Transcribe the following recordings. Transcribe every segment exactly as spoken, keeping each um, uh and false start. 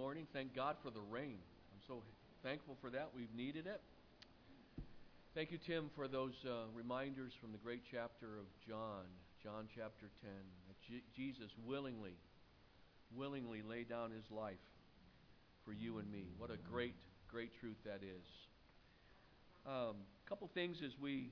morning. Thank God for the rain. I'm so thankful for that. We've needed it. Thank you, Tim, for those uh, reminders from the great chapter of John, John chapter ten, that J- Jesus willingly, willingly laid down his life for you and me. What a great, great truth that is. A um, couple things as we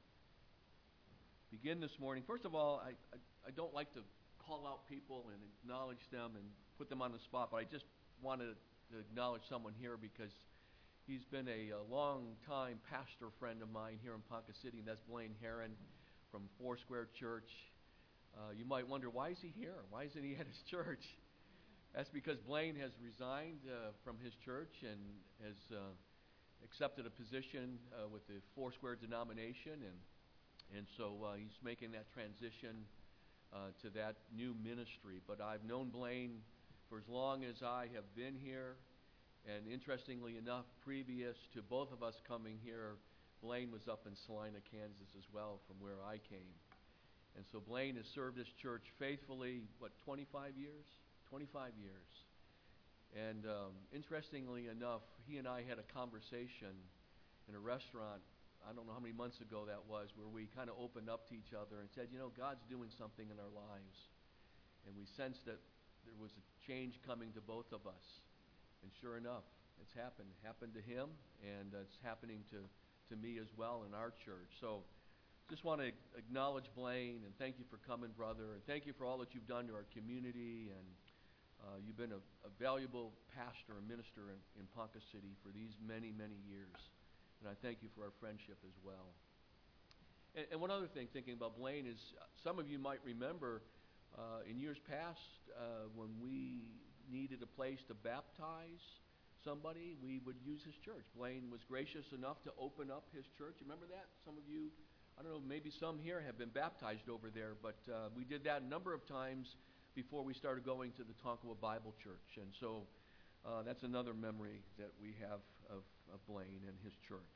begin this morning. First of all, I, I, I don't like to call out people and acknowledge them and put them on the spot, but I just wanted to acknowledge someone here because he's been a, a long-time pastor friend of mine here in Ponca City, and that's Blaine Heron from Foursquare Church. Uh, you might wonder, why is he here? Why isn't he at his church? That's because Blaine has resigned uh, from his church and has uh, accepted a position uh, with the Foursquare denomination, and and so uh, he's making that transition uh, to that new ministry. But I've known Blaine for as long as I have been here. And interestingly enough, previous to both of us coming here, Blaine was up in Salina, Kansas as well, from where I came. And so Blaine has served his church faithfully, what, twenty-five years? twenty-five years. And um, interestingly enough, he and I had a conversation in a restaurant, I don't know how many months ago that was, where we kind of opened up to each other and said, you know, God's doing something in our lives. And we sensed that there was a change coming to both of us. And sure enough, it's happened. It happened to him, and uh, it's happening to, to me as well in our church. So just want to acknowledge Blaine, and thank you for coming, brother. And thank you for all that you've done to our community. And uh, you've been a, a valuable pastor and minister in, in Ponca City for these many, many years. And I thank you for our friendship as well. And, and one other thing, thinking about Blaine, is uh, some of you might remember uh, in years past uh, when we needed a place to baptize somebody, we would use his church. Blaine was gracious enough to open up his church. Remember that? Some of you, I don't know, maybe some here have been baptized over there, but uh, we did that a number of times before we started going to the Tonkawa Bible Church. And so uh, that's another memory that we have of, of Blaine and his church.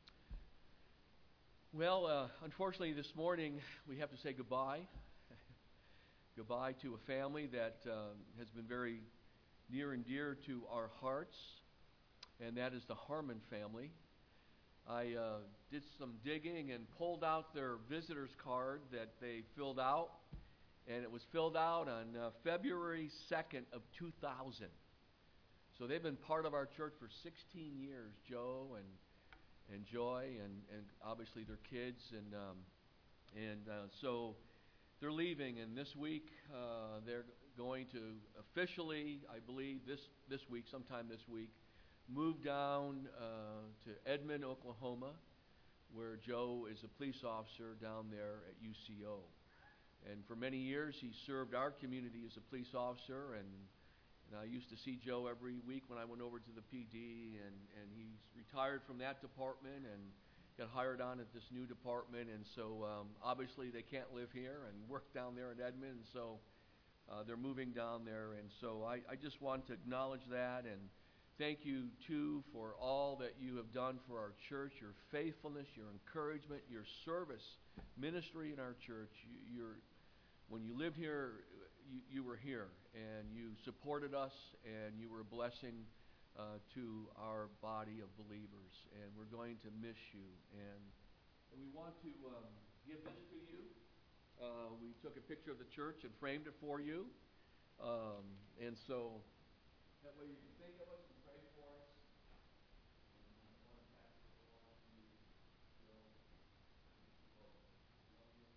Well, uh, unfortunately this morning we have to say goodbye. Goodbye to a family that uh, has been very near and dear to our hearts, and that is the Harmon family. I uh, did some digging and pulled out their visitor's card that they filled out, and it was filled out on uh, February second of two thousand. So they've been part of our church for sixteen years, Joe and and Joy, and, and obviously their kids, and um, and uh, so they're leaving, and this week uh, they're going to officially, I believe, this this week, sometime this week, move down uh, to Edmond, Oklahoma, where Joe is a police officer down there at U C O. And for many years, he served our community as a police officer, and, and I used to see Joe every week when I went over to the P D, and, and he's retired from that department and got hired on at this new department, and so um, obviously they can't live here and work down there in Edmond, and so uh, they're moving down there, and so I, I just want to acknowledge that, and thank you too for all that you have done for our church, your faithfulness, your encouragement, your service, ministry in our church. You, you're, when you lived here, you, you were here, and you supported us, and you were a blessing Uh, to our body of believers, and we're going to miss you, and, and we want to um, give this to you. Uh, we took a picture of the church and framed it for you, um, and so that way you can think of us and pray for us. And I want to pass this along to you, Joe. Oh, love you.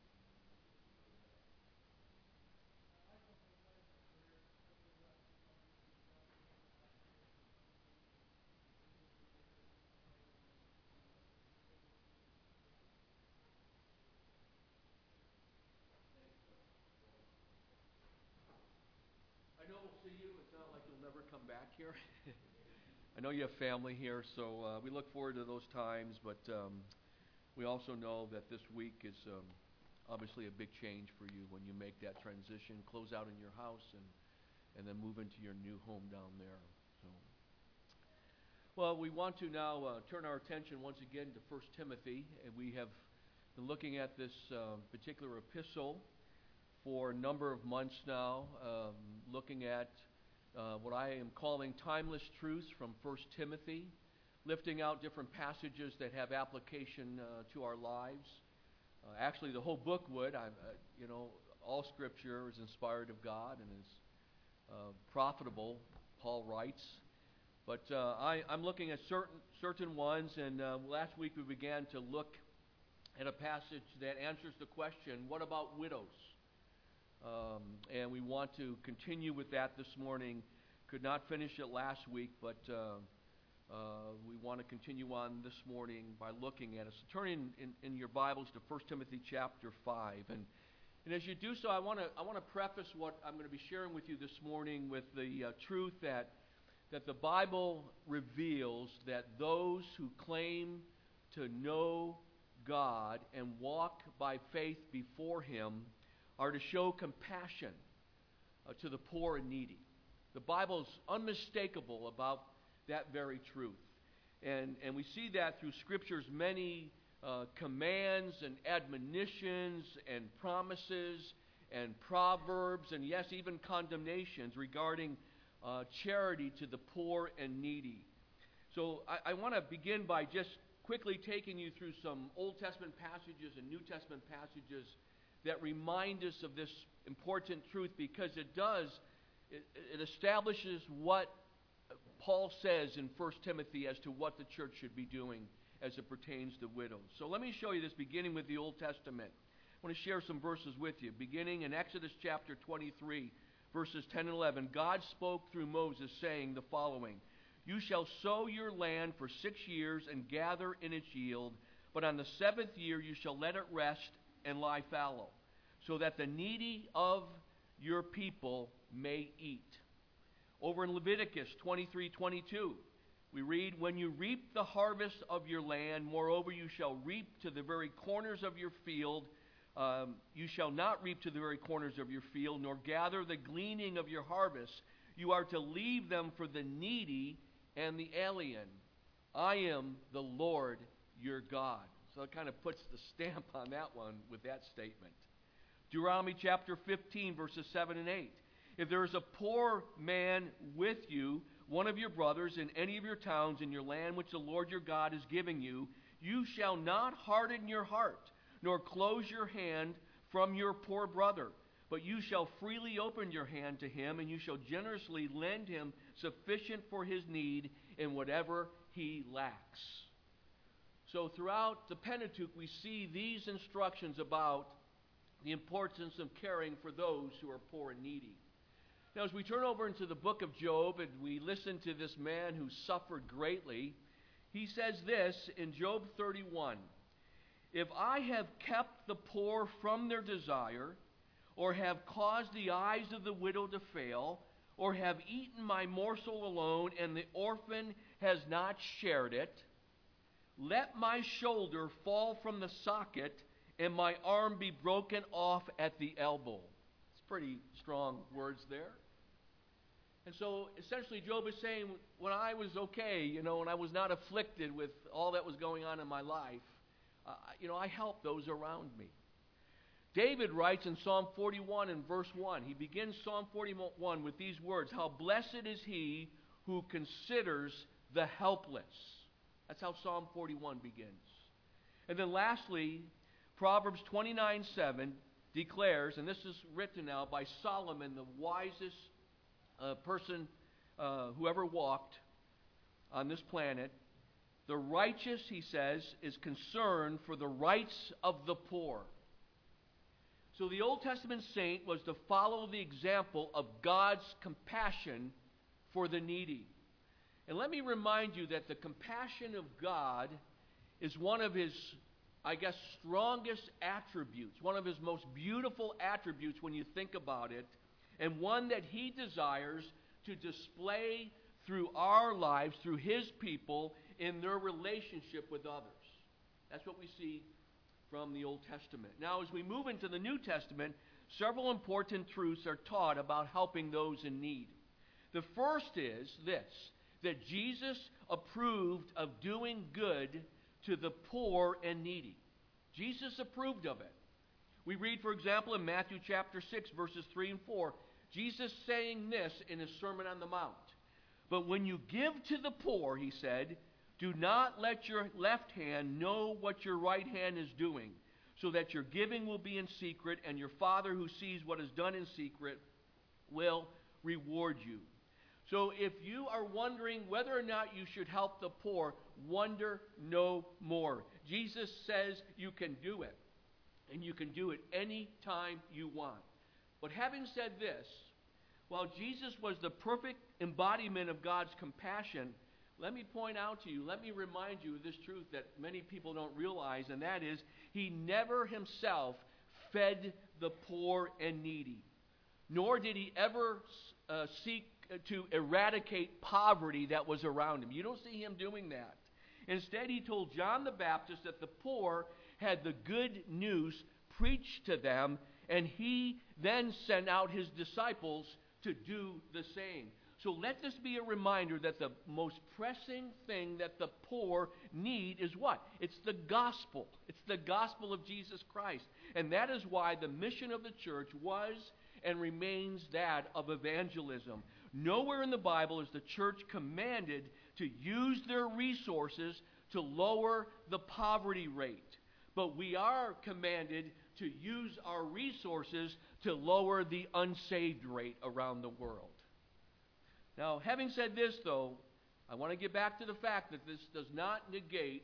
I know we'll see you. It's not like you'll never come back here. I know you have family here, so uh, we look forward to those times, but um, we also know that this week is um, obviously a big change for you when you make that transition, close out in your house, and, and then move into your new home down there. So, well, we want to now uh, turn our attention once again to First Timothy, and we have been looking at this uh, particular epistle for a number of months now, um, looking at uh, what I am calling timeless truths from First Timothy, lifting out different passages that have application uh, to our lives. Uh, actually, the whole book would. I, uh, you know, all Scripture is inspired of God and is uh, profitable, Paul writes. But uh, I, I'm looking at certain certain ones, and uh, last week we began to look at a passage that answers the question, what about widows? Um, and we want to continue with that this morning. Could not finish it last week, but uh, uh, we want to continue on this morning by looking at it. So turn in, in, in your Bibles to First Timothy chapter five. And, and as you do so, I want to I want to preface what I'm going to be sharing with you this morning with the uh, truth that that the Bible reveals that those who claim to know God and walk by faith before Him are to show compassion uh, to the poor and needy. The Bible is unmistakable about that very truth. And, and we see that through Scripture's many uh, commands and admonitions and promises and proverbs and, yes, even condemnations regarding uh, charity to the poor and needy. So I, I want to begin by just quickly taking you through some Old Testament passages and New Testament passages that remind us of this important truth, because it does, it, it establishes what Paul says in First Timothy as to what the church should be doing as it pertains to widows. So let me show you this, beginning with the Old Testament. I want to share some verses with you. Beginning in Exodus chapter twenty-three, verses ten and eleven, God spoke through Moses, saying the following: "You shall sow your land for six years and gather in its yield, but on the seventh year you shall let it rest and lie fallow, so that the needy of your people may eat." Over in Leviticus twenty-three twenty-two, we read, "When you reap the harvest of your land, moreover you shall reap to the very corners of your field. Um, you shall not reap to the very corners of your field, nor gather the gleaning of your harvest. You are to leave them for the needy and the alien. I am the Lord your God." So it kind of puts the stamp on that one with that statement. Deuteronomy chapter fifteen, verses seven and eight. "If there is a poor man with you, one of your brothers, in any of your towns in your land which the Lord your God is giving you, you shall not harden your heart, nor close your hand from your poor brother, but you shall freely open your hand to him, and you shall generously lend him sufficient for his need in whatever he lacks." So throughout the Pentateuch, we see these instructions about the importance of caring for those who are poor and needy. Now, as we turn over into the book of Job and we listen to this man who suffered greatly, he says this in Job thirty-one, "If I have kept the poor from their desire, or have caused the eyes of the widow to fail, or have eaten my morsel alone, and the orphan has not shared it, let my shoulder fall from the socket, and my arm be broken off at the elbow." It's pretty strong words there. And so essentially Job is saying, when I was okay, you know, when I was not afflicted with all that was going on in my life, uh, you know, I helped those around me. David writes in Psalm forty-one and verse one, he begins Psalm forty-one with these words: "How blessed is he who considers the helpless." That's how Psalm forty-one begins. And then lastly, Proverbs twenty-nine seven declares, and this is written now by Solomon, the wisest uh, person uh, who ever walked on this planet, "The righteous," he says, "is concerned for the rights of the poor." So the Old Testament saint was to follow the example of God's compassion for the needy. And let me remind you that the compassion of God is one of His, I guess, strongest attributes, one of His most beautiful attributes when you think about it, and one that He desires to display through our lives, through His people, in their relationship with others. That's what we see from the Old Testament. Now, as we move into the New Testament, several important truths are taught about helping those in need. The first is this: that Jesus approved of doing good to the poor and needy. Jesus approved of it. We read, for example, in Matthew chapter six, verses three and four, Jesus saying this in his Sermon on the Mount. But when you give to the poor, he said, do not let your left hand know what your right hand is doing, so that your giving will be in secret, and your Father who sees what is done in secret will reward you. So if you are wondering whether or not you should help the poor, wonder no more. Jesus says you can do it, and you can do it any time you want. But having said this, while Jesus was the perfect embodiment of God's compassion, let me point out to you, let me remind you of this truth that many people don't realize, and that is, he never himself fed the poor and needy, nor did he ever uh, seek to eradicate poverty that was around him. You don't see him doing that. Instead, he told John the Baptist that the poor had the good news preached to them, and he then sent out his disciples to do the same. So let this be a reminder that the most pressing thing that the poor need is what? It's the gospel. It's the gospel of Jesus Christ. And that is why the mission of the church was and remains that of evangelism. Nowhere in the Bible is the church commanded to use their resources to lower the poverty rate. But we are commanded to use our resources to lower the unsaved rate around the world. Now, having said this, though, I want to get back to the fact that this does not negate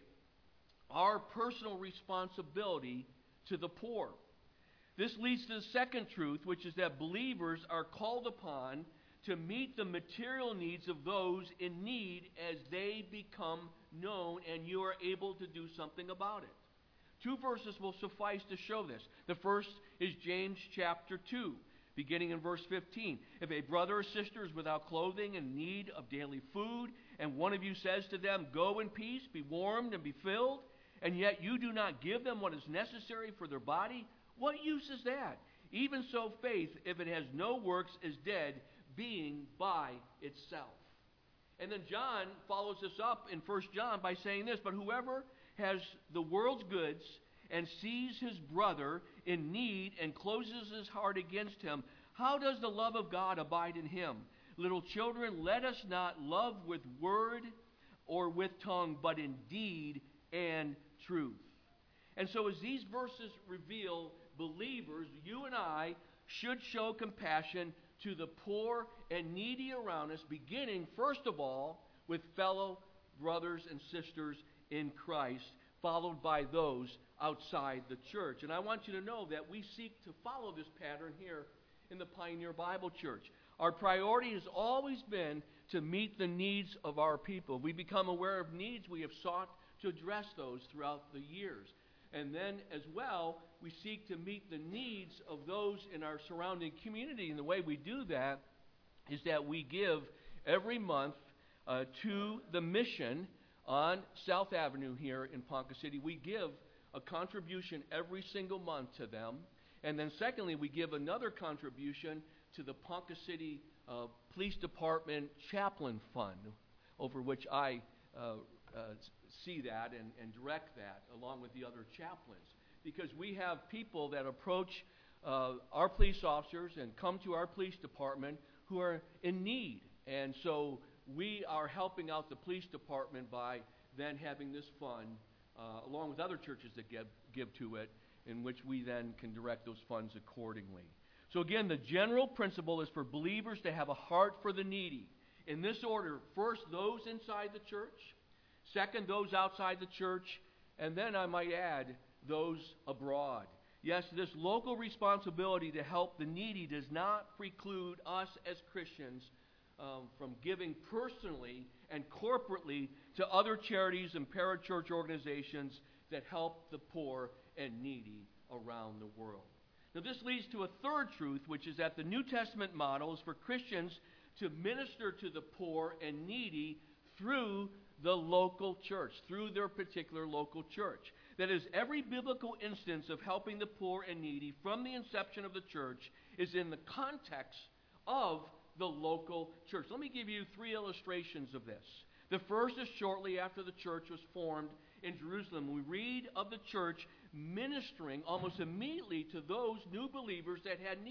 our personal responsibility to the poor. This leads to the second truth, which is that believers are called upon to meet the material needs of those in need as they become known, and you are able to do something about it. Two verses will suffice to show this. The first is James chapter two, beginning in verse fifteen. If a brother or sister is without clothing and in need of daily food, and one of you says to them, go in peace, be warmed and be filled, and yet you do not give them what is necessary for their body, what use is that? Even so, faith, if it has no works, is dead, being by itself. And then John follows this up in First John by saying this, but whoever has the world's goods and sees his brother in need and closes his heart against him, how does the love of God abide in him? Little children, let us not love with word or with tongue, but in deed and truth. And so as these verses reveal, believers, you and I, should show compassion to the poor and needy around us, beginning, first of all, with fellow brothers and sisters in Christ, followed by those outside the church. And I want you to know that we seek to follow this pattern here in the Pioneer Bible Church. Our priority has always been to meet the needs of our people. We become aware of needs. We have sought to address those throughout the years. And then, as well, we seek to meet the needs of those in our surrounding community. And the way we do that is that we give every month uh, to the mission on South Avenue here in Ponca City. We give a contribution every single month to them. And then secondly, we give another contribution to the Ponca City uh, Police Department Chaplain Fund, over which I uh, uh, see that and, and direct that along with the other chaplains. Because we have people that approach uh, our police officers and come to our police department who are in need. And so we are helping out the police department by then having this fund, uh, along with other churches that give, give to it, in which we then can direct those funds accordingly. So again, the general principle is for believers to have a heart for the needy. In this order, first, those inside the church. Second, those outside the church. And then, I might add, those abroad. Yes, this local responsibility to help the needy does not preclude us as Christians um, from giving personally and corporately to other charities and parachurch organizations that help the poor and needy around the world. Now, this leads to a third truth, which is that the New Testament model is for Christians to minister to the poor and needy through the local church, through their particular local church. That is, every biblical instance of helping the poor and needy from the inception of the church is in the context of the local church. Let me give you three illustrations of this. The first is shortly after the church was formed in Jerusalem. We read of the church ministering almost immediately to those new believers that had need.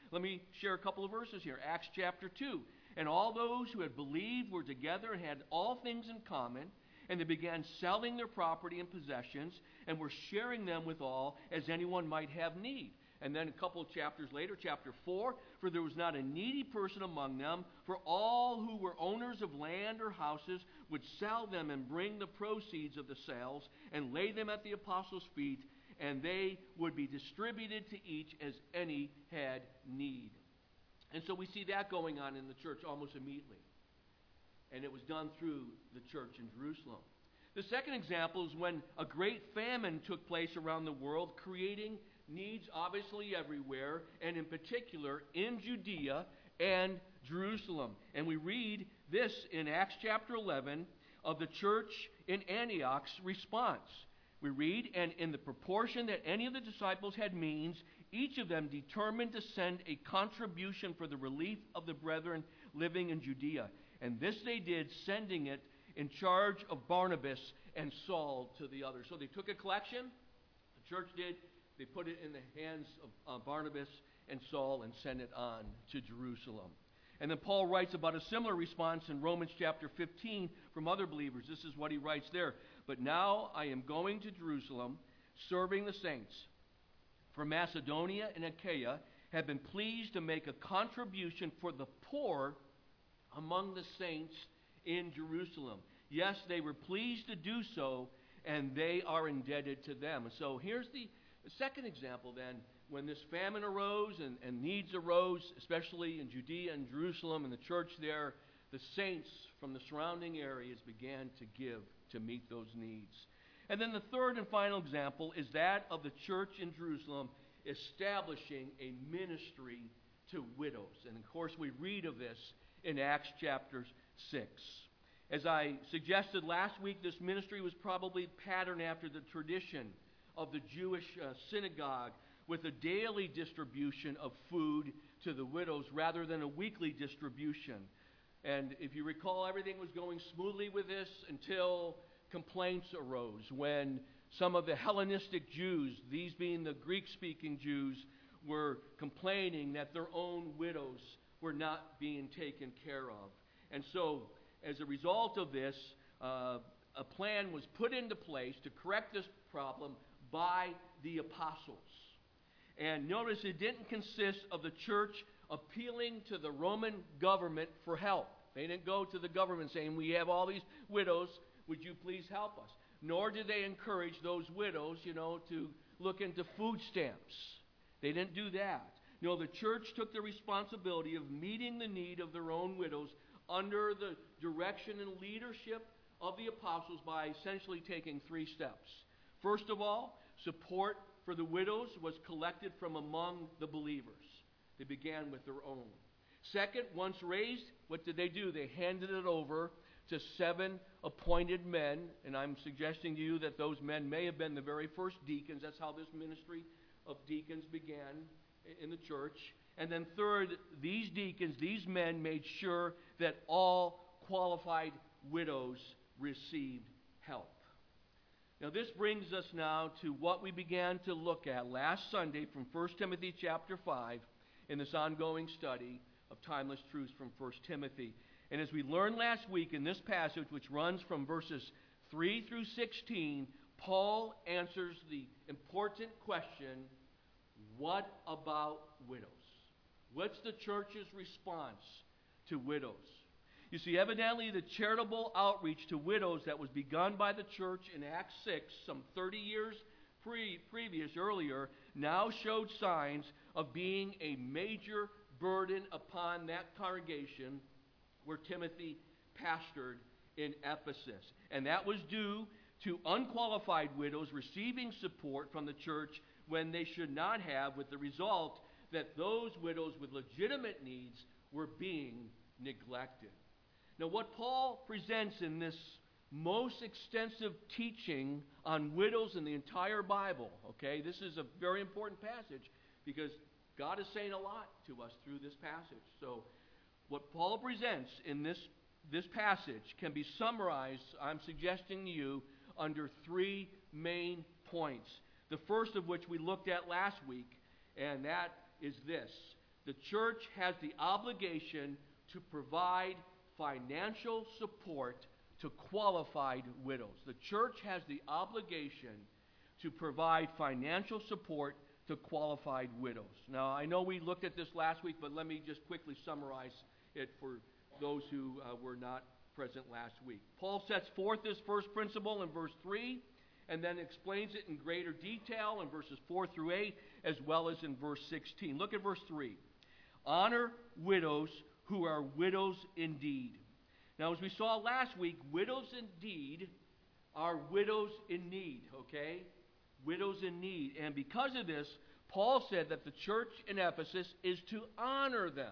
Let me share a couple of verses here. Acts chapter two. And all those who had believed were together and had all things in common, and they began selling their property and possessions, and were sharing them with all, as anyone might have need. And then a couple of chapters later, chapter four, for there was not a needy person among them, for all who were owners of land or houses would sell them and bring the proceeds of the sales and lay them at the apostles' feet, and they would be distributed to each as any had need. And so we see that going on in the church almost immediately. And it was done through the church in Jerusalem. The second example is when a great famine took place around the world, creating needs obviously everywhere, and in particular in Judea and Jerusalem. And we read this in Acts chapter eleven of the church in Antioch's response. We read, and in the proportion that any of the disciples had means, each of them determined to send a contribution for the relief of the brethren living in Judea. And this they did, sending it in charge of Barnabas and Saul to the others. So they took a collection, the church did, they put it in the hands of uh, Barnabas and Saul and sent it on to Jerusalem. And then Paul writes about a similar response in Romans chapter fifteen from other believers. This is what he writes there. But now I am going to Jerusalem, serving the saints. For Macedonia and Achaia have been pleased to make a contribution for the poor among the saints in Jerusalem. Yes, they were pleased to do so, and they are indebted to them. So here's the, the second example then, when this famine arose and, and needs arose, especially in Judea and Jerusalem and the church there, the saints from the surrounding areas began to give to meet those needs. And then the third and final example is that of the church in Jerusalem establishing a ministry to widows. And of course we read of this in Acts chapter six. As I suggested last week, this ministry was probably patterned after the tradition of the Jewish uh, synagogue, with a daily distribution of food to the widows rather than a weekly distribution. And if you recall, everything was going smoothly with this until complaints arose when some of the Hellenistic Jews, these being the Greek-speaking Jews, were complaining that their own widows were not being taken care of. And so, as a result of this, uh, a plan was put into place to correct this problem by the apostles. And notice it didn't consist of the church appealing to the Roman government for help. They didn't go to the government saying, we have all these widows, would you please help us? Nor did they encourage those widows, you know, to look into food stamps. They didn't do that. No, the church took the responsibility of meeting the need of their own widows under the direction and leadership of the apostles by essentially taking three steps. First of all, support for the widows was collected from among the believers. They began with their own. Second, once raised, what did they do? They handed it over to seven appointed men, and I'm suggesting to you that those men may have been the very first deacons. That's how this ministry of deacons began in the church. And then third, these deacons, these men made sure that all qualified widows received help. Now this brings us now to what we began to look at last Sunday from First Timothy chapter five in this ongoing study of timeless truths from First Timothy. And as we learned last week in this passage, which runs from verses three through sixteen, Paul answers the important question, what about widows? What's the church's response to widows? You see, evidently the charitable outreach to widows that was begun by the church in Acts six, some thirty years pre- previous, earlier, now showed signs of being a major burden upon that congregation where Timothy pastored in Ephesus. And that was due to unqualified widows receiving support from the church when they should not have, with the result that those widows with legitimate needs were being neglected. Now, what Paul presents in this most extensive teaching on widows in the entire Bible, okay, this is a very important passage because God is saying a lot to us through this passage. So, what Paul presents in this, this passage can be summarized, I'm suggesting to you, under three main points. The first of which we looked at last week, and that is this: the church has the obligation to provide financial support to qualified widows. The church has the obligation to provide financial support to qualified widows. Now, I know we looked at this last week, but let me just quickly summarize it for those who uh, were not present last week. Paul sets forth this first principle in verse three, and then explains it in greater detail in verses four through eight, as well as in verse sixteen. Look at verse three. Honor widows who are widows indeed. Now, as we saw last week, widows indeed are widows in need, okay? Widows in need. And because of this, Paul said that the church in Ephesus is to honor them.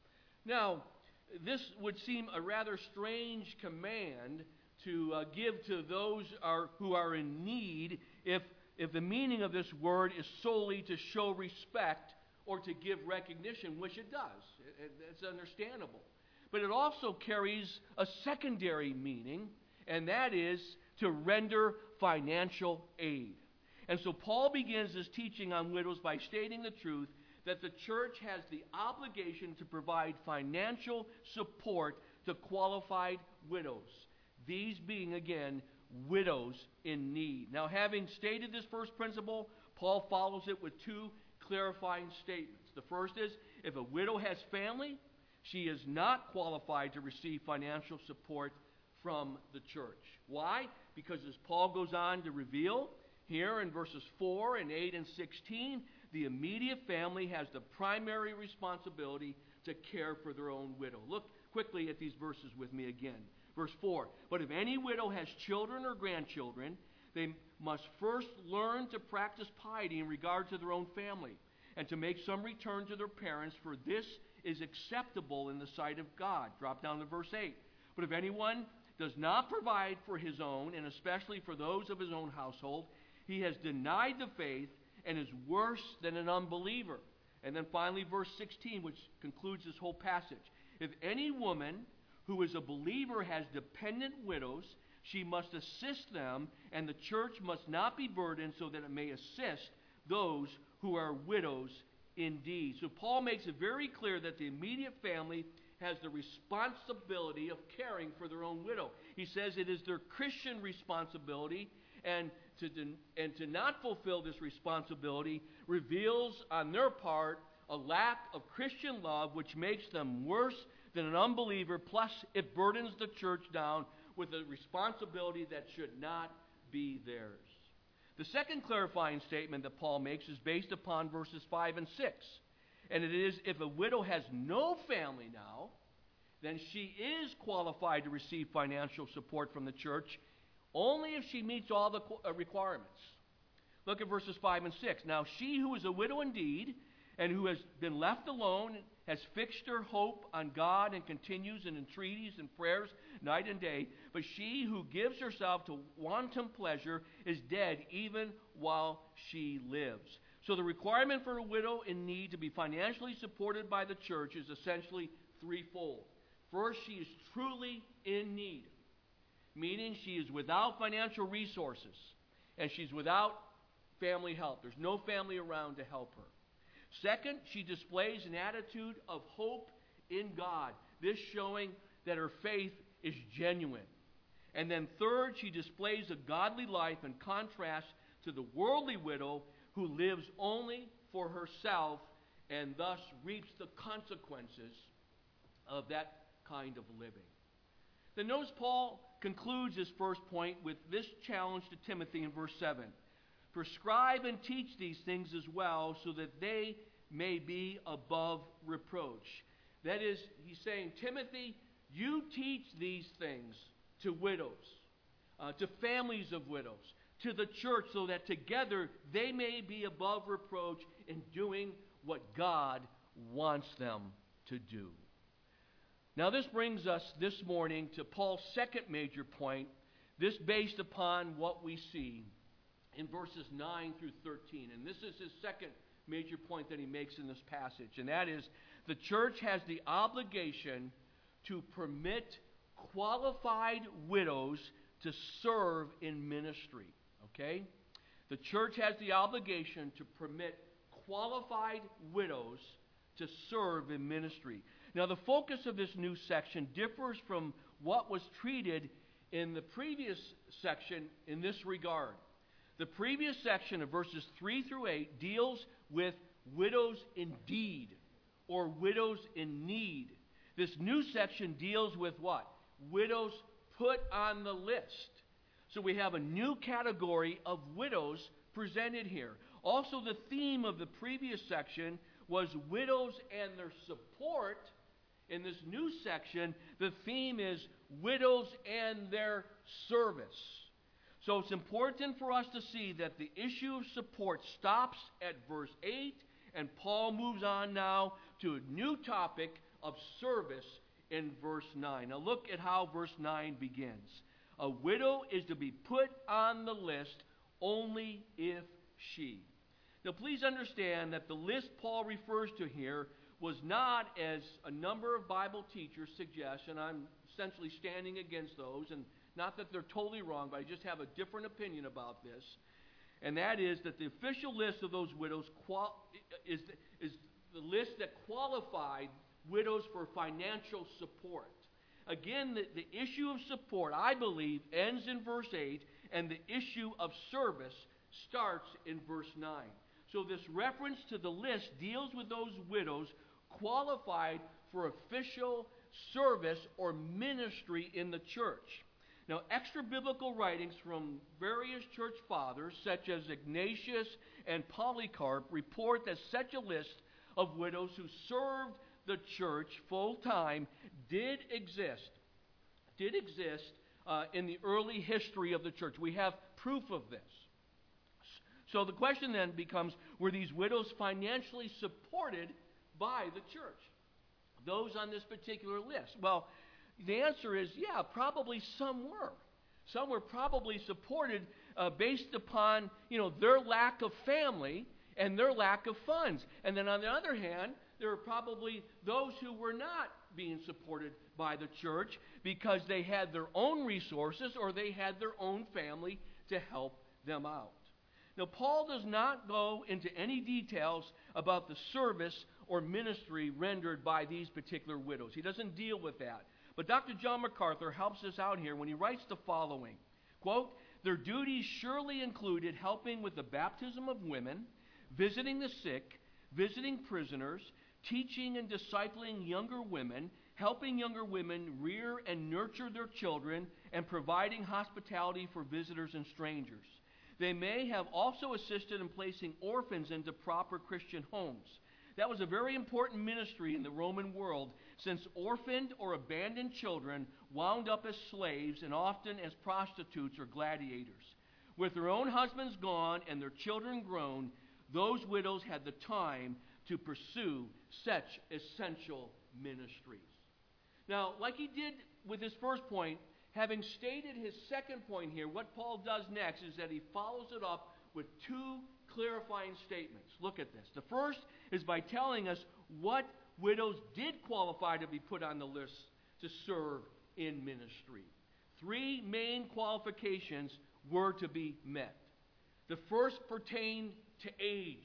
Now, this would seem a rather strange command to uh, give to those are, who are in need if, if the meaning of this word is solely to show respect or to give recognition, which it does. It, it, it's understandable. But it also carries a secondary meaning, and that is to render financial aid. And so Paul begins his teaching on widows by stating the truth that the church has the obligation to provide financial support to qualified widows. These being, again, widows in need. Now, having stated this first principle, Paul follows it with two clarifying statements. The first is, if a widow has family, she is not qualified to receive financial support from the church. Why? Because as Paul goes on to reveal, here in verses four and eight and sixteen, the immediate family has the primary responsibility to care for their own widow. Look quickly at these verses with me again. Verse four, but if any widow has children or grandchildren, they must first learn to practice piety in regard to their own family, and to make some return to their parents, for this is acceptable in the sight of God. Drop down to verse eight. But if anyone does not provide for his own, and especially for those of his own household, he has denied the faith and is worse than an unbeliever. And then finally, verse sixteen, which concludes this whole passage. If any woman who is a believer has dependent widows, she must assist them, and the church must not be burdened, so that it may assist those who are widows indeed. So Paul makes it very clear that the immediate family has the responsibility of caring for their own widow. He says it is their Christian responsibility, and to, and to not fulfill this responsibility reveals on their part a lack of Christian love, which makes them worse than an unbeliever, plus it burdens the church down with a responsibility that should not be theirs. The second clarifying statement that Paul makes is based upon verses five and six. And it is, if a widow has no family now, then she is qualified to receive financial support from the church, only if she meets all the requirements. Look at verses five and six. Now she who is a widow indeed, and who has been left alone, has fixed her hope on God and continues in entreaties and prayers night and day. But she who gives herself to wanton pleasure is dead even while she lives. So the requirement for a widow in need to be financially supported by the church is essentially threefold. First, she is truly in need, meaning she is without financial resources and she's without family help. There's no family around to help her. Second, she displays an attitude of hope in God, this showing that her faith is genuine. And then third, she displays a godly life in contrast to the worldly widow who lives only for herself and thus reaps the consequences of that kind of living. Then notice Paul concludes his first point with this challenge to Timothy in verse seven. Prescribe and teach these things as well, so that they may be above reproach. That is, he's saying, Timothy, you teach these things to widows, uh, to families of widows, to the church, so that together they may be above reproach in doing what God wants them to do. Now this brings us this morning to Paul's second major point, this based upon what we see in verses nine through thirteen. And this is his second major point that he makes in this passage. And that is, the church has the obligation to permit qualified widows to serve in ministry. Okay? The church has the obligation to permit qualified widows to serve in ministry. Now, the focus of this new section differs from what was treated in the previous section in this regard. The previous section of verses three through eight deals with widows indeed, or widows in need. This new section deals with what? Widows put on the list. So we have a new category of widows presented here. Also, the theme of the previous section was widows and their support. In this new section, the theme is widows and their service. So it's important for us to see that the issue of support stops at verse eight, and Paul moves on now to a new topic of service in verse nine. Now look at how verse nine begins. A widow is to be put on the list only if she. Now please understand that the list Paul refers to here was not, as a number of Bible teachers suggest, and I'm essentially standing against those, and not that they're totally wrong, but I just have a different opinion about this, and that is that the official list of those widows qual- is, is the list that qualified widows for financial support. Again, the, the issue of support, I believe, ends in verse eight, and the issue of service starts in verse nine. So this reference to the list deals with those widows qualified for official service or ministry in the church. Now, extra biblical writings from various church fathers, such as Ignatius and Polycarp, report that such a list of widows who served the church full time did exist, did exist uh, in the early history of the church. We have proof of this. So the question then becomes, were these widows financially supported by the church? Those on this particular list? Well, the answer is, yeah, probably some were. Some were probably supported uh, based upon, you know, their lack of family and their lack of funds. And then on the other hand, there were probably those who were not being supported by the church because they had their own resources or they had their own family to help them out. Now, Paul does not go into any details about the service or ministry rendered by these particular widows. He doesn't deal with that. But Doctor John MacArthur helps us out here when he writes the following, quote, "Their duties surely included helping with the baptism of women, visiting the sick, visiting prisoners, teaching and discipling younger women, helping younger women rear and nurture their children, and providing hospitality for visitors and strangers. They may have also assisted in placing orphans into proper Christian homes. That was a very important ministry in the Roman world, since orphaned or abandoned children wound up as slaves and often as prostitutes or gladiators. With their own husbands gone and their children grown, those widows had the time to pursue such essential ministries." Now, like he did with his first point, having stated his second point here, what Paul does next is that he follows it up with two clarifying statements. Look at this. The first is by telling us what widows did qualify to be put on the list to serve in ministry. Three main qualifications were to be met. The first pertained to age.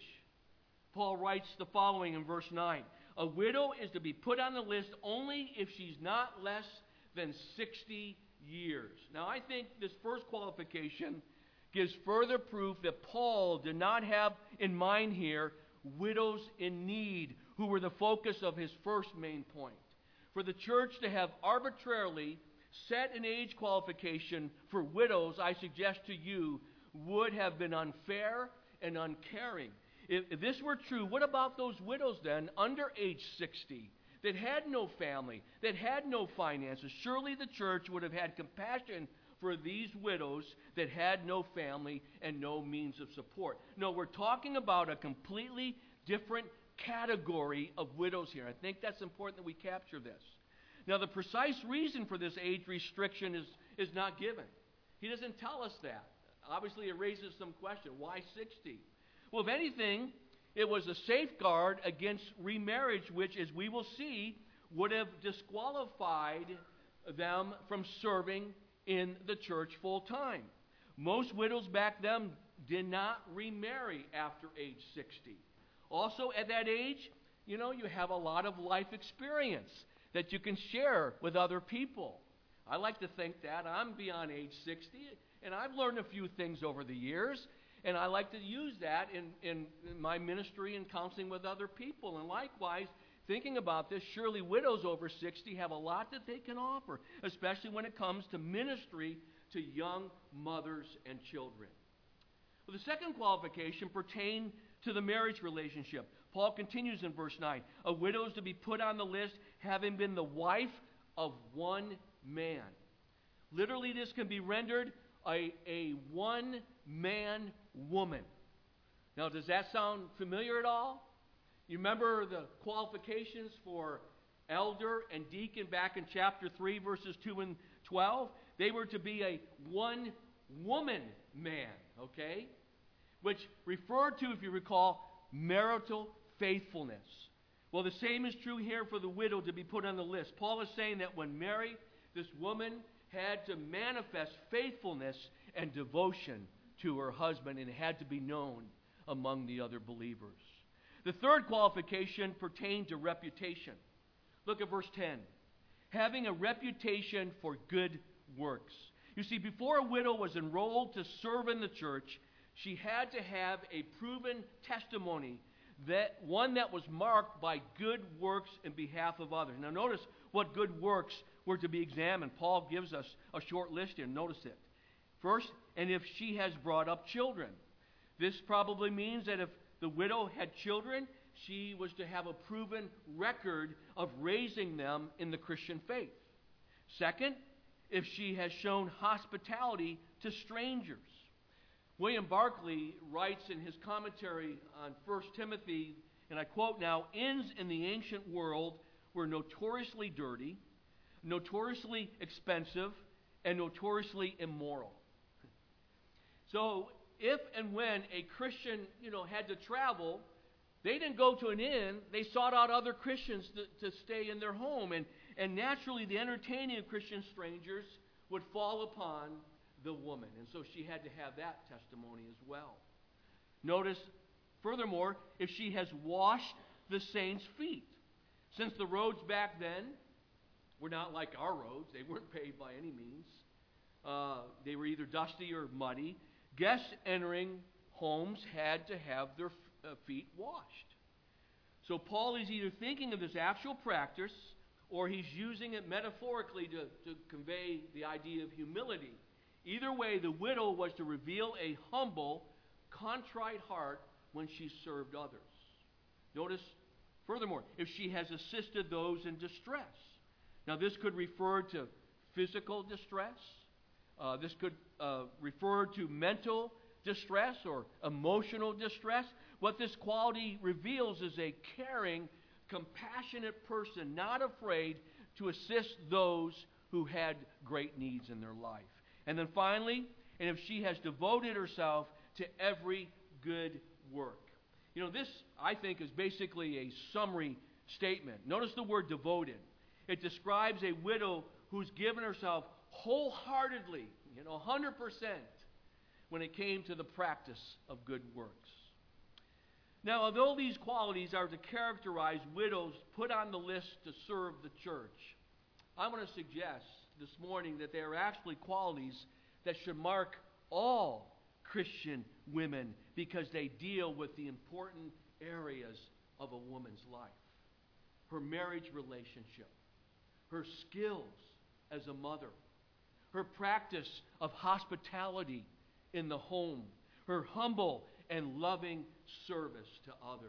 Paul writes the following in verse nine. "A widow is to be put on the list only if she's not less than sixty years." Now, I think this first qualification gives further proof that Paul did not have in mind here widows in need, who were the focus of his first main point. For the church to have arbitrarily set an age qualification for widows, I suggest to you, would have been unfair and uncaring. If, if this were true, what about those widows then under age sixty that had no family, that had no finances? Surely the church would have had compassion for these widows that had no family and no means of support. No, we're talking about a completely different category of widows here. I think that's important that we capture this. Now, the precise reason for this age restriction is, is not given. He doesn't tell us that. Obviously, it raises some question. Why sixty? Well, if anything, it was a safeguard against remarriage, which, as we will see, would have disqualified them from serving in the church full time. Most widows back then did not remarry after age sixty. Also, at that age, you know, you have a lot of life experience that you can share with other people. I like to think that. I'm beyond age sixty, and I've learned a few things over the years, and I like to use that in, in, in my ministry and counseling with other people. And likewise, thinking about this, surely widows over sixty have a lot that they can offer, especially when it comes to ministry to young mothers and children. Well, the second qualification pertained to the marriage relationship. Paul continues in verse nine. A widow is to be put on the list having been the wife of one man. Literally, this can be rendered a, a one-man woman. Now, does that sound familiar at all? You remember the qualifications for elder and deacon back in chapter three, verses two and twelve? They were to be a one-woman man, okay? Which referred to, if you recall, marital faithfulness. Well, the same is true here for the widow to be put on the list. Paul is saying that when married, this woman had to manifest faithfulness and devotion to her husband, and it had to be known among the other believers. The third qualification pertained to reputation. Look at verse ten. Having a reputation for good works. You see, before a widow was enrolled to serve in the church, she had to have a proven testimony, that one that was marked by good works in behalf of others. Now notice what good works were to be examined. Paul gives us a short list here. Notice it. First, and if she has brought up children. This probably means that if the widow had children, she was to have a proven record of raising them in the Christian faith. Second, if she has shown hospitality to strangers. William Barclay writes in his commentary on First Timothy, and I quote now, "Inns in the ancient world were notoriously dirty, notoriously expensive, and notoriously immoral." So if and when a Christian, you know, had to travel, they didn't go to an inn. They sought out other Christians to, to stay in their home. And, and naturally, the entertaining of Christian strangers would fall upon the woman. And so she had to have that testimony as well. Notice, furthermore, if she has washed the saints' feet. Since the roads back then were not like our roads, they weren't paved by any means. Uh, they were either dusty or muddy. Guests entering homes had to have their uh, feet washed. So Paul is either thinking of this actual practice, or he's using it metaphorically to, to convey the idea of humility. Either way, the widow was to reveal a humble, contrite heart when she served others. Notice, furthermore, if she has assisted those in distress. Now, this could refer to physical distress. Uh, this could uh, refer to mental distress or emotional distress. What this quality reveals is a caring, compassionate person, not afraid to assist those who had great needs in their life. And then finally, and if she has devoted herself to every good work. You know, this, I think, is basically a summary statement. Notice the word devoted. It describes a widow who's given herself wholeheartedly, you know, one hundred percent when it came to the practice of good works. Now, although these qualities are to characterize widows put on the list to serve the church, I want to suggest this morning that they are actually qualities that should mark all Christian women, because they deal with the important areas of a woman's life. Her marriage relationship, her skills as a mother, her practice of hospitality in the home, her humble and loving service to others.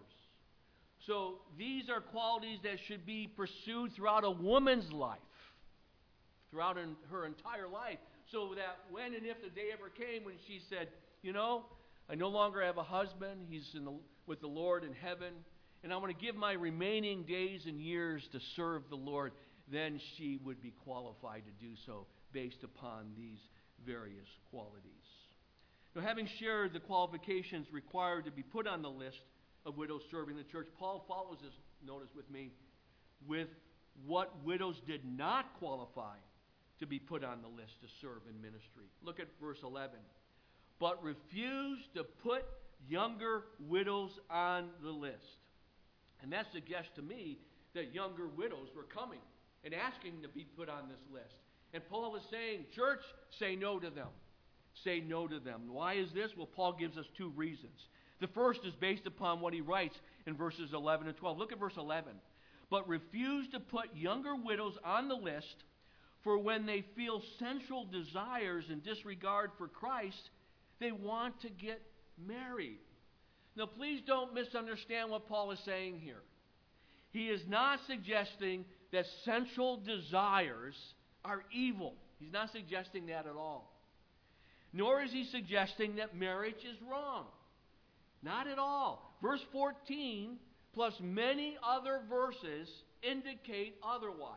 So these are qualities that should be pursued throughout a woman's life, throughout her entire life, so that when and if the day ever came when she said, you know, I no longer have a husband, he's in the, with the Lord in heaven, and I want to give my remaining days and years to serve the Lord, then she would be qualified to do so based upon these various qualities. Now, having shared the qualifications required to be put on the list of widows serving the church, Paul follows this, notice with me, with what widows did not qualify to be put on the list to serve in ministry. Look at verse eleven. But refuse to put younger widows on the list. And that suggests to me that younger widows were coming and asking to be put on this list. And Paul is saying, church, say no to them. Say no to them. Why is this? Well, Paul gives us two reasons. The first is based upon what he writes in verses eleven and twelve. Look at verse eleven. But refuse to put younger widows on the list, for when they feel sensual desires and disregard for Christ, they want to get married. Now, please don't misunderstand what Paul is saying here. He is not suggesting that sensual desires are evil. He's not suggesting that at all. Nor is he suggesting that marriage is wrong. Not at all. Verse fourteen, plus many other verses, indicate otherwise.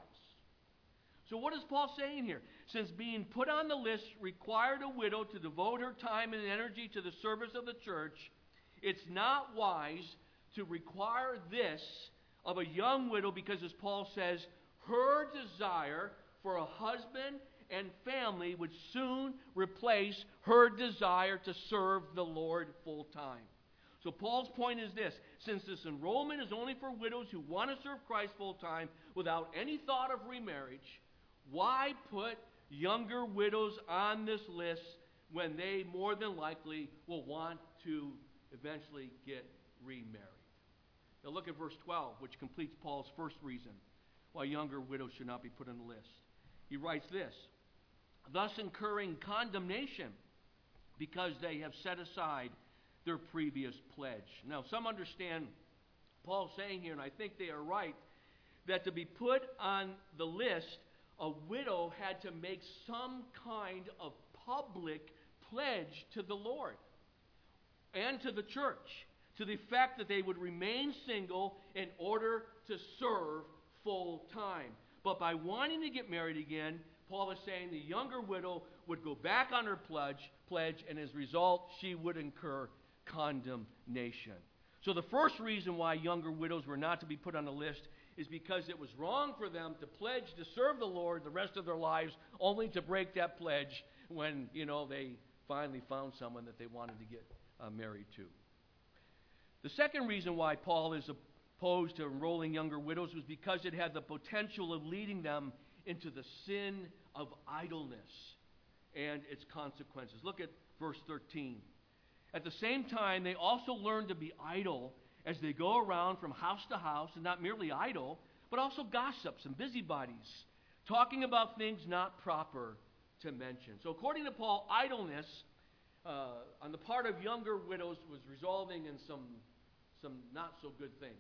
So what is Paul saying here? Since being put on the list required a widow to devote her time and energy to the service of the church, it's not wise to require this of a young widow because, as Paul says, her desire for a husband and family would soon replace her desire to serve the Lord full time. So Paul's point is this: since this enrollment is only for widows who want to serve Christ full time without any thought of remarriage, why put younger widows on this list when they more than likely will want to eventually get remarried? Now look at verse twelve, which completes Paul's first reason why younger widows should not be put on the list. He writes this: thus incurring condemnation because they have set aside their previous pledge. Now, some understand Paul saying here, and I think they are right, that to be put on the list, a widow had to make some kind of public pledge to the Lord and to the church, to the effect that they would remain single in order to serve full time. But by wanting to get married again, Paul is saying the younger widow would go back on her pledge, pledge, and as a result, she would incur condemnation. So the first reason why younger widows were not to be put on the list is because it was wrong for them to pledge to serve the Lord the rest of their lives, only to break that pledge when, you know, they finally found someone that they wanted to get uh, married to. The second reason why Paul is opposed to enrolling younger widows was because it had the potential of leading them into the sin of idleness and its consequences. Look at verse thirteen. At the same time, they also learn to be idle as they go around from house to house, and not merely idle, but also gossips and busybodies, talking about things not proper to mention. So according to Paul, idleness uh, on the part of younger widows was resulting in some, some not so good things.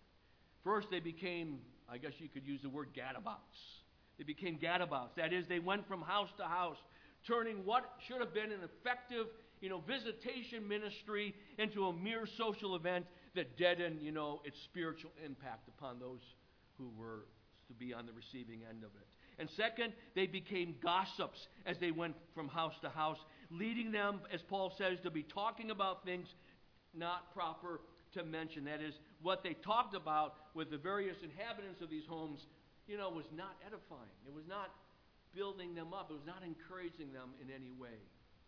First, they became, I guess you could use the word gadabouts. They became gadabouts. That is, they went from house to house, turning what should have been an effective you know, visitation ministry into a mere social event that deadened, you know, its spiritual impact upon those who were to be on the receiving end of it. And second, they became gossips as they went from house to house, leading them, as Paul says, to be talking about things not proper to mention. That is, what they talked about with the various inhabitants of these homes, you know, was not edifying. It was not building them up. It was not encouraging them in any way.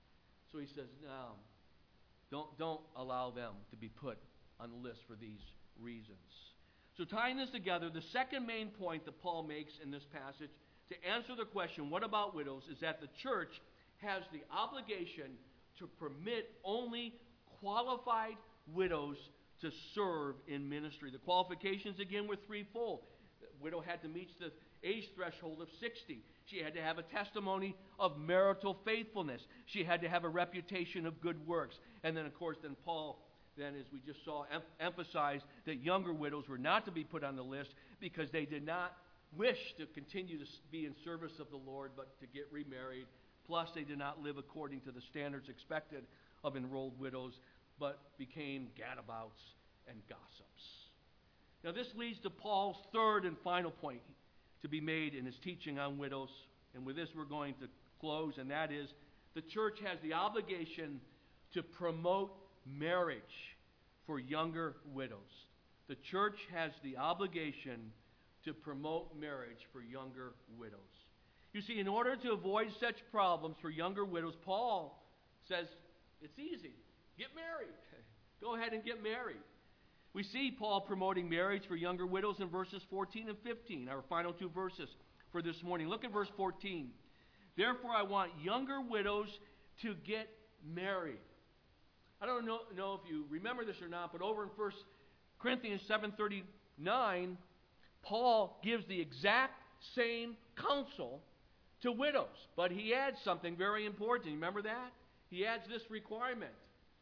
So he says, no, don't, don't allow them to be put on the list for these reasons. So tying this together, the second main point that Paul makes in this passage to answer the question, what about widows, is that the church has the obligation to permit only qualified widows to serve in ministry. The qualifications, again, were threefold. The widow had to meet the age threshold of sixty. She had to have a testimony of marital faithfulness. She had to have a reputation of good works. And then, of course, then Paul, then as we just saw, em- emphasized that younger widows were not to be put on the list because they did not wish to continue to be in service of the Lord, but to get remarried. Plus, they did not live according to the standards expected of enrolled widows, but became gadabouts and gossips. Now, this leads to Paul's third and final point to be made in his teaching on widows. And with this, we're going to close, and that is the church has the obligation to promote marriage for younger widows. The church has the obligation to promote marriage for younger widows. You see, in order to avoid such problems for younger widows, Paul says it's easy. Get married. Go ahead and get married. We see Paul promoting marriage for younger widows in verses fourteen and fifteen, our final two verses for this morning. Look at verse fourteen. Therefore, I want younger widows to get married. I don't know, know if you remember this or not, but over in First Corinthians seven thirty-nine, Paul gives the exact same counsel to widows. But he adds something very important. Remember that? He adds this requirement.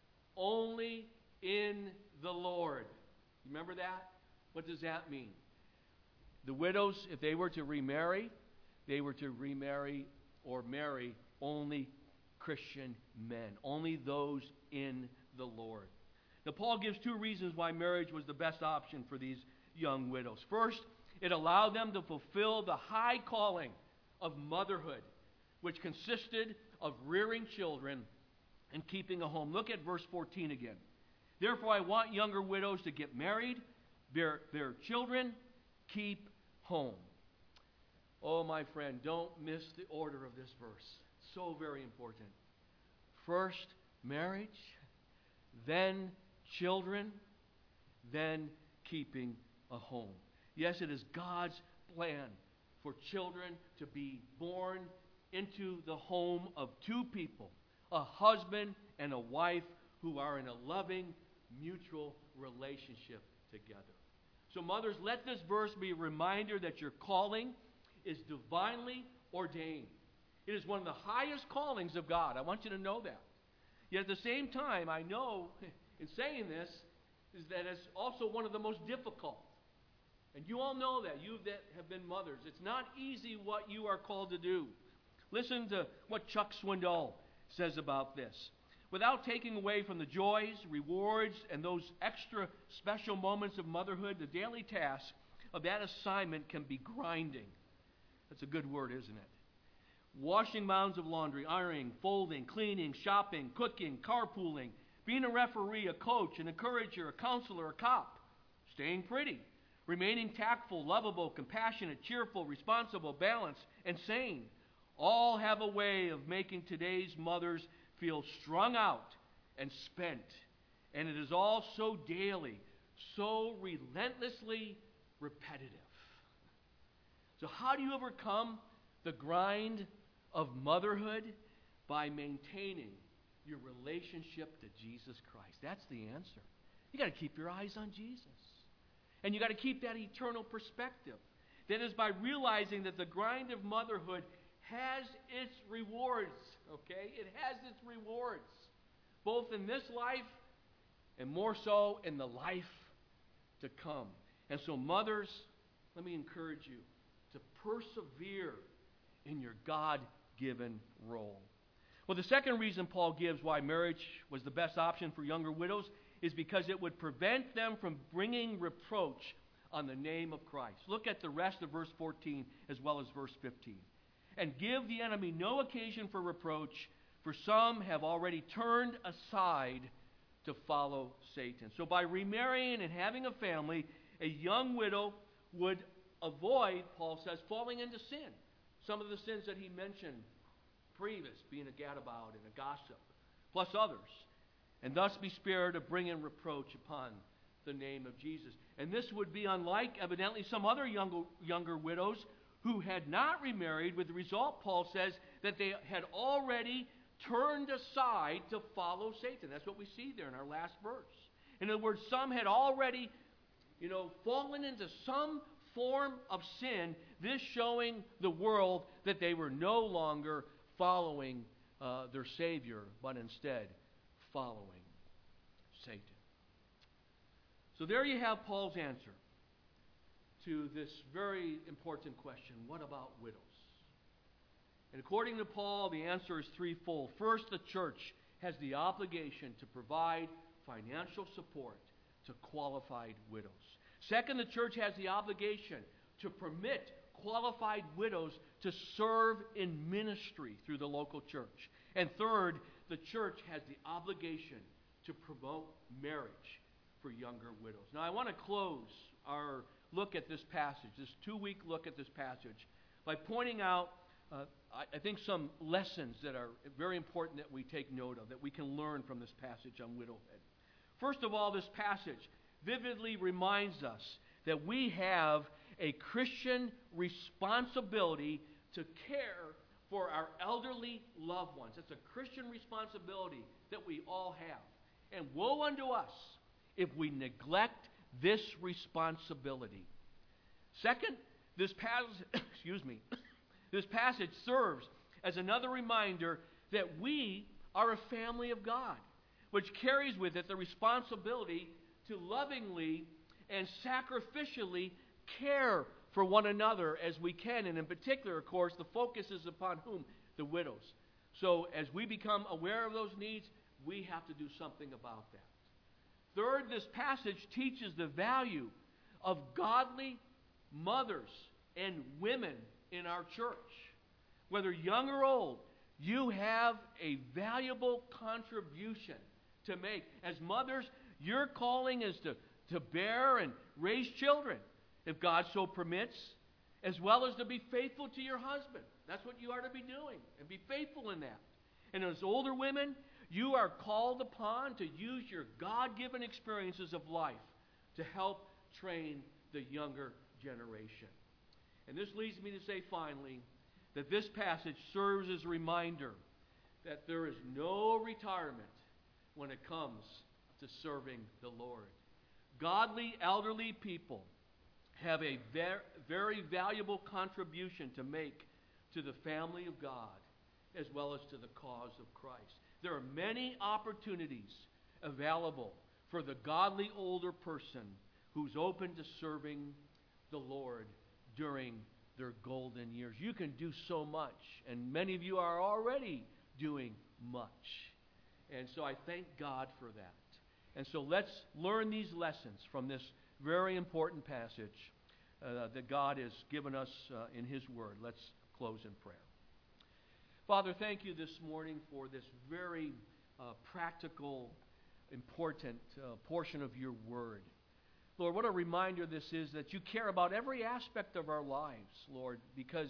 Only in the Lord. Remember that? What does that mean? The widows, if they were to remarry, they were to remarry or marry only Christian men. Only those in the Lord. Now, Paul gives two reasons why marriage was the best option for these young widows. First, it allowed them to fulfill the high calling of motherhood, which consisted of rearing children and keeping a home. Look at verse fourteen again. Therefore, I want younger widows to get married, bear, bear children, keep home. Oh, my friend, don't miss the order of this verse. So very important. First, marriage, then children, then keeping a home. Yes, it is God's plan for children to be born into the home of two people, a husband and a wife who are in a loving, mutual relationship together. So mothers, let this verse be a reminder that your calling is divinely ordained. It is one of the highest callings of God. I want you to know that. Yet at the same time, I know in saying this is that it's also one of the most difficult. And you all know that, you that have been mothers. It's not easy what you are called to do. Listen to what Chuck Swindoll says about this. Without taking away from the joys, rewards, and those extra special moments of motherhood, the daily task of that assignment can be grinding. That's a good word, isn't it? Washing mounds of laundry, ironing, folding, cleaning, shopping, cooking, carpooling, being a referee, a coach, an encourager, a counselor, a cop, staying pretty, remaining tactful, lovable, compassionate, cheerful, responsible, balanced, and sane, all have a way of making today's mothers feel strung out and spent. And it is all so daily, so relentlessly repetitive. So how do you overcome the grind of motherhood? By maintaining your relationship to Jesus Christ. That's the answer. You got to keep your eyes on Jesus. And you got to keep that eternal perspective. That is by realizing that the grind of motherhood has its rewards. Okay? It has its rewards. Both in this life and more so in the life to come. And so mothers, let me encourage you to persevere in your God-given role. Well, the second reason Paul gives why marriage was the best option for younger widows is because it would prevent them from bringing reproach on the name of Christ. Look at the rest of verse fourteen as well as verse fifteen. And give the enemy no occasion for reproach, for some have already turned aside to follow Satan. So by remarrying and having a family, a young widow would avoid, Paul says, falling into sin. Some of the sins that he mentioned previous, being a gadabout and a gossip, plus others, and thus be spared of bringing reproach upon the name of Jesus. And this would be unlike, evidently, some other younger, younger widows who had not remarried, with the result, Paul says, that they had already turned aside to follow Satan. That's what we see there in our last verse. In other words, some had already, you know, fallen into some form of sin, this showing the world that they were no longer following uh, their Savior, but instead following Satan. So there you have Paul's answer to this very important question: what about widows? And according to Paul, the answer is threefold. First, the church has the obligation to provide financial support to qualified widows. Second, the church has the obligation to permit qualified widows to serve in ministry through the local church. And third, the church has the obligation to promote marriage for younger widows. Now, I want to close our look at this passage, this two-week look at this passage, by pointing out, uh, I, I think, some lessons that are very important that we take note of, that we can learn from this passage on widowhood. First of all, this passage, vividly reminds us that we have a Christian responsibility to care for our elderly loved ones. It's a Christian responsibility that we all have. And woe unto us if we neglect this responsibility. Second, this passage, excuse me, this passage serves as another reminder that we are a family of God, which carries with it the responsibility to lovingly and sacrificially care for one another as we can. And in particular, of course, the focus is upon whom? The widows. So as we become aware of those needs, we have to do something about that. Third, this passage teaches the value of godly mothers and women in our church. Whether young or old, you have a valuable contribution to make. As mothers, your calling is to, to bear and raise children, if God so permits, as well as to be faithful to your husband. That's what you are to be doing, and be faithful in that. And as older women, you are called upon to use your God-given experiences of life to help train the younger generation. And this leads me to say finally that this passage serves as a reminder that there is no retirement when it comes to serving the Lord. Godly elderly people have a ver- very valuable contribution to make to the family of God as well as to the cause of Christ. There are many opportunities available for the godly older person who's open to serving the Lord during their golden years. You can do so much, and many of you are already doing much. And so I thank God for that. And so let's learn these lessons from this very important passage uh, that God has given us uh, in His Word. Let's close in prayer. Father, thank you this morning for this very uh, practical, important uh, portion of your Word. Lord, what a reminder this is that you care about every aspect of our lives, Lord, because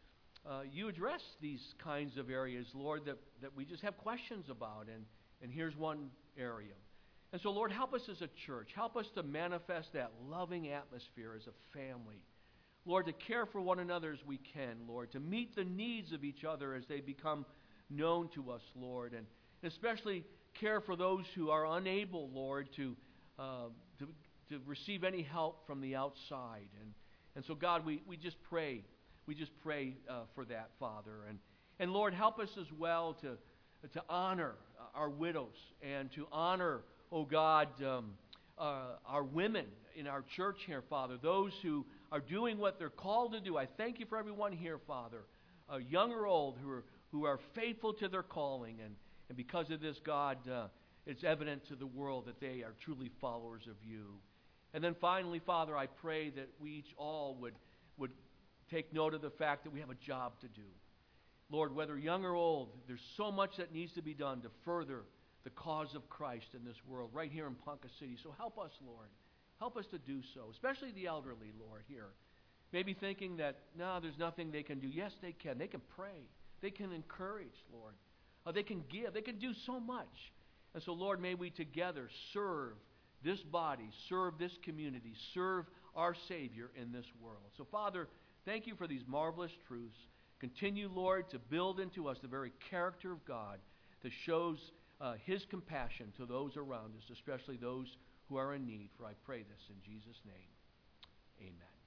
uh, you address these kinds of areas, Lord, that, that we just have questions about. And, and here's one area. And so, Lord, help us as a church. Help us to manifest that loving atmosphere as a family. Lord, to care for one another as we can, Lord, to meet the needs of each other as they become known to us, Lord, and especially care for those who are unable, Lord, to uh, to, to receive any help from the outside. And, and so, God, we, we just pray. We just pray uh, for that, Father. And, and Lord, help us as well to, to honor our widows and to honor, oh God, um, uh, our women in our church here, Father, those who are doing what they're called to do. I thank you for everyone here, Father, uh, young or old, who are, who are faithful to their calling. And, and because of this, God, uh, it's evident to the world that they are truly followers of you. And then finally, Father, I pray that we each all would, would take note of the fact that we have a job to do. Lord, whether young or old, there's so much that needs to be done to further the cause of Christ in this world, right here in Ponca City. So help us, Lord. Help us to do so, especially the elderly, Lord, here. Maybe thinking that, no, there's nothing they can do. Yes, they can. They can pray. They can encourage, Lord. Uh, they can give. They can do so much. And so, Lord, may we together serve this body, serve this community, serve our Savior in this world. So, Father, thank you for these marvelous truths. Continue, Lord, to build into us the very character of God that shows uh, His compassion to those around us, especially those who are in need. For I pray this in Jesus' name. Amen.